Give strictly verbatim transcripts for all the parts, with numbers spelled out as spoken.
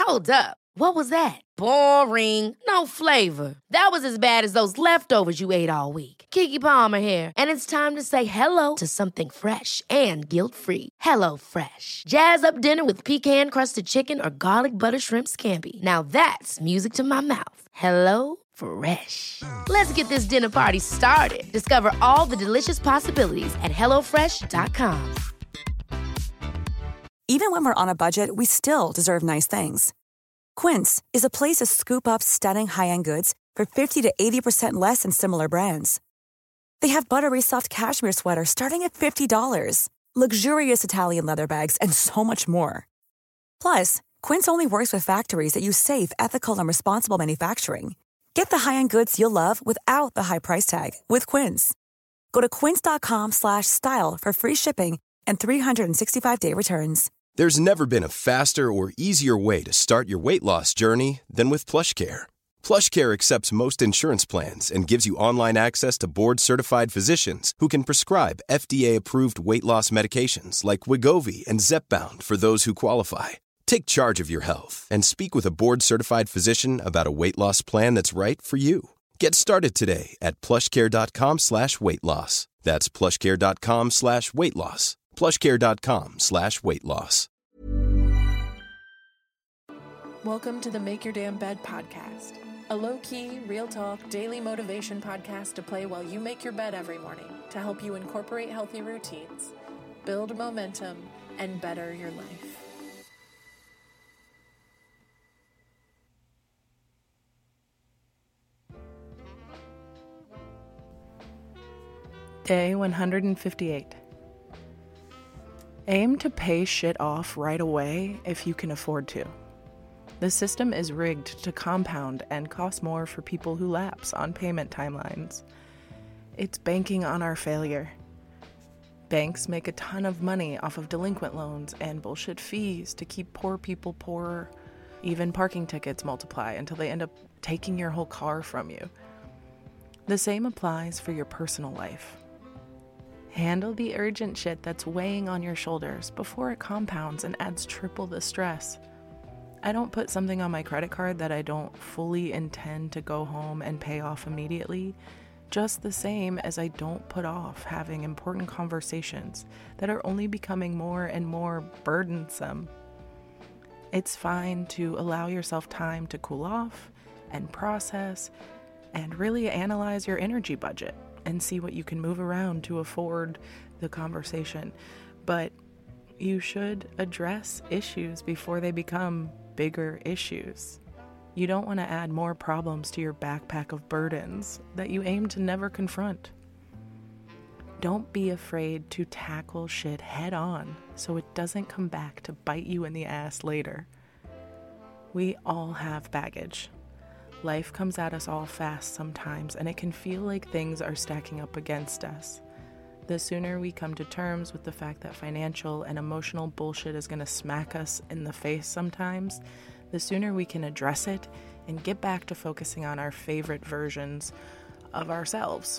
Hold up. What was that? Boring. No flavor. That was as bad as those leftovers you ate all week. Keke Palmer here, and it's time to say hello to something fresh and guilt-free. Hello Fresh. Jazz up dinner with pecan-crusted chicken or garlic butter shrimp scampi. Now that's music to my mouth. Hello Fresh. Let's get this dinner party started. Discover all the delicious possibilities at hello fresh dot com. Even when we're on a budget, we still deserve nice things. Quince is a place to scoop up stunning high-end goods for fifty to eighty percent less than similar brands. They have buttery soft cashmere sweaters starting at fifty dollars, luxurious Italian leather bags, and so much more. Plus, Quince only works with factories that use safe, ethical, and responsible manufacturing. Get the high-end goods you'll love without the high price tag with Quince. Go to quince.com slash style for free shipping and three sixty-five day returns. There's never been a faster or easier way to start your weight loss journey than with PlushCare. PlushCare accepts most insurance plans and gives you online access to board-certified physicians who can prescribe F D A-approved weight loss medications like Wegovy and Zepbound for those who qualify. Take charge of your health and speak with a board-certified physician about a weight loss plan that's right for you. Get started today at plushcare.com slash weight loss. That's plushcare.com slash weight loss. plushcare.com slash weight loss. Welcome to the Make Your Damn Bed podcast, a low-key, real talk, daily motivation podcast to play while you make your bed every morning to help you incorporate healthy routines, build momentum, and better your life. Day one hundred fifty-eight. Aim to pay shit off right away if you can afford to. The system is rigged to compound and cost more for people who lapse on payment timelines. It's banking on our failure. Banks make a ton of money off of delinquent loans and bullshit fees to keep poor people poorer. Even parking tickets multiply until they end up taking your whole car from you. The same applies for your personal life. Handle the urgent shit that's weighing on your shoulders before it compounds and adds triple the stress. I don't put something on my credit card that I don't fully intend to go home and pay off immediately, just the same as I don't put off having important conversations that are only becoming more and more burdensome. It's fine to allow yourself time to cool off and process and really analyze your energy budget and see what you can move around to afford the conversation. But you should address issues before they become bigger issues. You don't want to add more problems to your backpack of burdens that you aim to never confront. Don't be afraid to tackle shit head on so it doesn't come back to bite you in the ass later. We all have baggage. Life comes at us all fast sometimes, and it can feel like things are stacking up against us. The sooner we come to terms with the fact that financial and emotional bullshit is going to smack us in the face sometimes, the sooner we can address it and get back to focusing on our favorite versions of ourselves.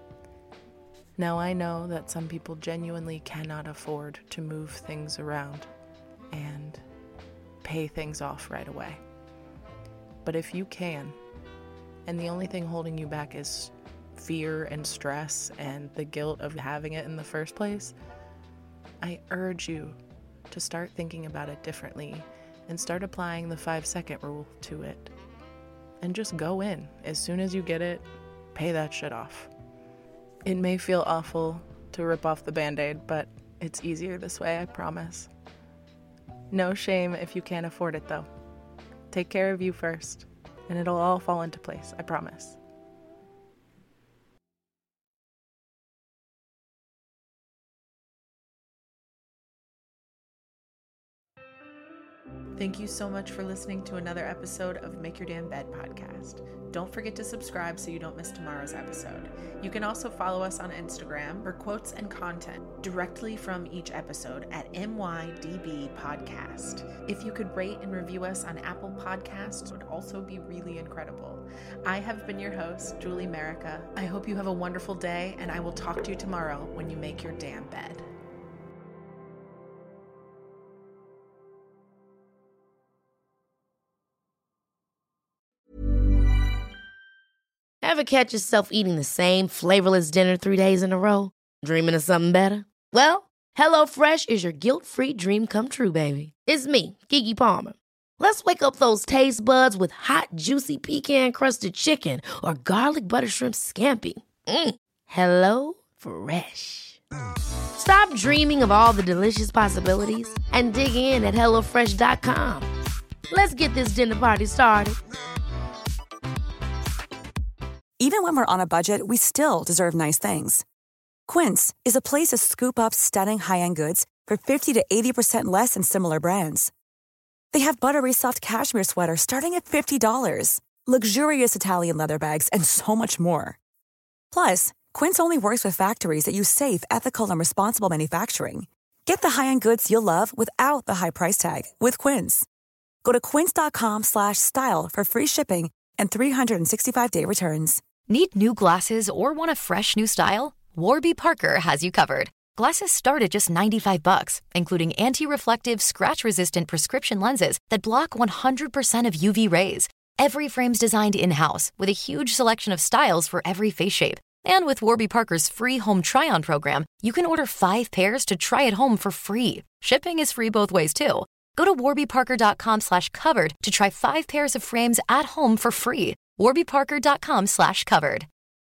Now, I know that some people genuinely cannot afford to move things around and pay things off right away. But if you can, and the only thing holding you back is fear and stress and the guilt of having it in the first place, I urge you to start thinking about it differently and start applying the five-second rule to it. And just go in. As soon as you get it, pay that shit off. It may feel awful to rip off the Band-Aid, but it's easier this way, I promise. No shame if you can't afford it, though. Take care of you first, and it'll all fall into place, I promise. Thank you so much for listening to another episode of Make Your Damn Bed podcast. Don't forget to subscribe so you don't miss tomorrow's episode. You can also follow us on Instagram for quotes and content directly from each episode at M Y D B Podcast. If you could rate and review us on Apple Podcasts, it would also be really incredible. I have been your host, Julie Merica. I hope you have a wonderful day, and I will talk to you tomorrow when you make your damn bed. Ever catch yourself eating the same flavorless dinner three days in a row? Dreaming of something better? Well, HelloFresh is your guilt-free dream come true, baby. It's me, Keke Palmer. Let's wake up those taste buds with hot, juicy pecan-crusted chicken or garlic butter shrimp scampi. Mm. Hello Fresh. Stop dreaming of all the delicious possibilities and dig in at hello fresh dot com. Let's get this dinner party started. Even when we're on a budget, we still deserve nice things. Quince is a place to scoop up stunning high-end goods for fifty to eighty percent less than similar brands. They have buttery soft cashmere sweaters starting at fifty dollars, luxurious Italian leather bags, and so much more. Plus, Quince only works with factories that use safe, ethical, and responsible manufacturing. Get the high-end goods you'll love without the high price tag with Quince. Go to quince.com slash style for free shipping and three sixty-five day returns. Need new glasses or want a fresh new style? Warby Parker has you covered. Glasses start at just ninety-five bucks, including anti-reflective, scratch-resistant prescription lenses that block one hundred percent of U V rays. Every frame's designed in-house with a huge selection of styles for every face shape. And with Warby Parker's free home try-on program, you can order five pairs to try at home for free. Shipping is free both ways, too. Go to warbyparker.com slash covered to try five pairs of frames at home for free. warbyparker.com slash covered.